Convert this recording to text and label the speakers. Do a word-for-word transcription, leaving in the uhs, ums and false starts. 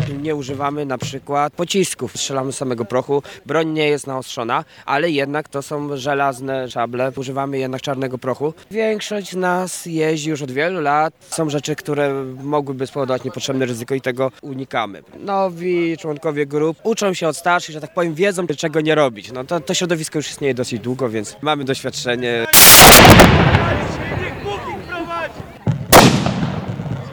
Speaker 1: Nie używamy na przykład pocisków, strzelamy z samego prochu. Broń nie jest naostrzona, ale jednak to są żelazne szable. Używamy jednak czarnego prochu. Większość z nas jeździ już od wielu lat. Są rzeczy, które mogłyby spowodować niepotrzebne ryzyko i tego unikamy. Nowi członkowie grup uczą się od starszych, że tak powiem, wiedzą, czego nie robić. No to, to środowisko już istnieje dosyć długo, więc mamy doświadczenie.